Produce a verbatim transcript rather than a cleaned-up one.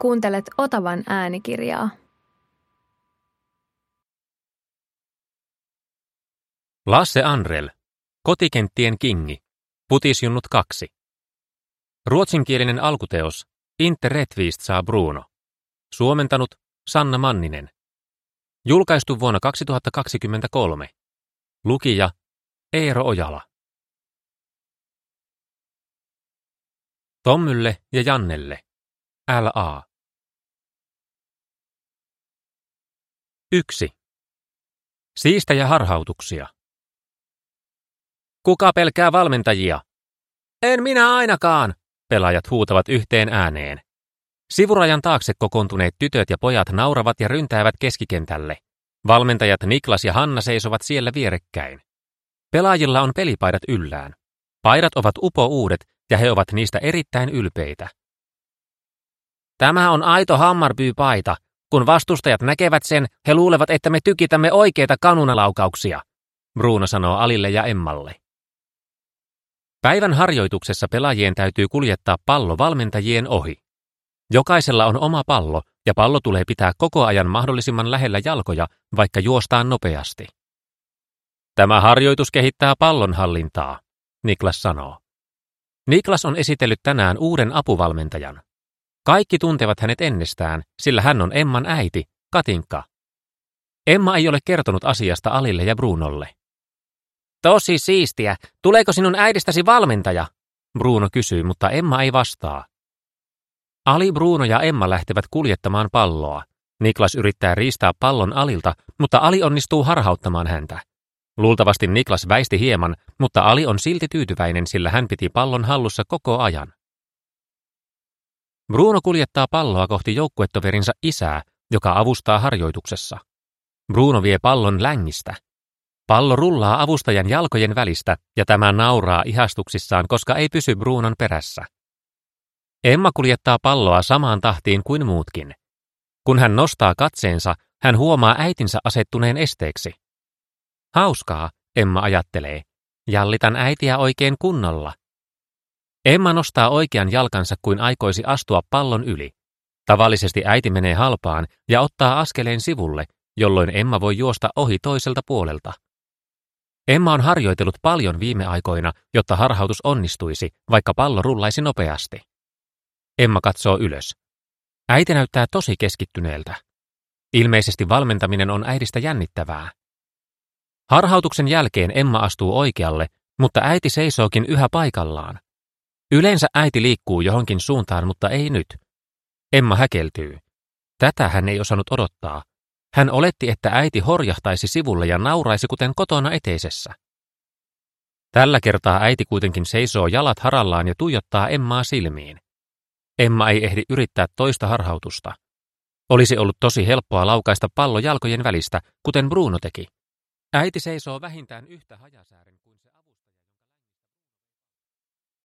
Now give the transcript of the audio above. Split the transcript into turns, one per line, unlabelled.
Kuuntelet Otavan äänikirjaa.
Lasse Andrell, Kotikenttien kingi, Putisjunnut kaksi. Ruotsinkielinen alkuteos Inte rättvist saa Bruno. Suomentanut Sanna Manninen. Julkaistu vuonna kaksituhattakaksikymmentäkolme. Lukija Eero Ojala. Tommylle ja Jannelle. L A. Yksi. Siistejä harhautuksia. Kuka pelkää valmentajia? En minä ainakaan, pelaajat huutavat yhteen ääneen. Sivurajan taakse kokoontuneet tytöt ja pojat nauravat ja ryntäävät keskikentälle. Valmentajat Niklas ja Hanna seisovat siellä vierekkäin. Pelaajilla on pelipaidat yllään. Paidat ovat upouudet ja he ovat niistä erittäin ylpeitä. Tämä on aito Hammarby-paita. Kun vastustajat näkevät sen, he luulevat, että me tykitämme oikeita kanunalaukauksia, Bruno sanoo Alille ja Emmalle. Päivän harjoituksessa pelaajien täytyy kuljettaa pallo valmentajien ohi. Jokaisella on oma pallo ja pallo tulee pitää koko ajan mahdollisimman lähellä jalkoja, vaikka juostaan nopeasti. Tämä harjoitus kehittää pallonhallintaa, Niklas sanoo. Niklas on esitellyt tänään uuden apuvalmentajan. Kaikki tuntevat hänet ennestään, sillä hän on Emman äiti, Katinka. Emma ei ole kertonut asiasta Alille ja Brunolle. Tosi siistiä. Tuleeko sinun äidistäsi valmentaja? Bruno kysyy, mutta Emma ei vastaa. Ali, Bruno ja Emma lähtevät kuljettamaan palloa. Niklas yrittää riistää pallon Alilta, mutta Ali onnistuu harhauttamaan häntä. Luultavasti Niklas väisti hieman, mutta Ali on silti tyytyväinen, sillä hän piti pallon hallussa koko ajan. Bruno kuljettaa palloa kohti joukkuetoverinsa isää, joka avustaa harjoituksessa. Bruno vie pallon längistä. Pallo rullaa avustajan jalkojen välistä ja tämä nauraa ihastuksissaan, koska ei pysy Brunon perässä. Emma kuljettaa palloa samaan tahtiin kuin muutkin. Kun hän nostaa katseensa, hän huomaa äitinsä asettuneen esteeksi. Hauskaa, Emma ajattelee. Jallitan äitiä oikein kunnolla. Emma nostaa oikean jalkansa kuin aikoisi astua pallon yli. Tavallisesti äiti menee halpaan ja ottaa askeleen sivulle, jolloin Emma voi juosta ohi toiselta puolelta. Emma on harjoitellut paljon viime aikoina, jotta harhautus onnistuisi, vaikka pallo rullaisi nopeasti. Emma katsoo ylös. Äiti näyttää tosi keskittyneeltä. Ilmeisesti valmentaminen on äidistä jännittävää. Harhautuksen jälkeen Emma astuu oikealle, mutta äiti seisookin yhä paikallaan. Yleensä äiti liikkuu johonkin suuntaan, mutta ei nyt. Emma häkeltyy. Tätä hän ei osannut odottaa. Hän oletti, että äiti horjahtaisi sivulle ja nauraisi kuten kotona eteisessä. Tällä kertaa äiti kuitenkin seisoo jalat harallaan ja tuijottaa Emmaa silmiin. Emma ei ehdi yrittää toista harhautusta. Olisi ollut tosi helppoa laukaista pallo jalkojen välistä, kuten Bruno teki. Äiti seisoo vähintään yhtä hajasäären kuin se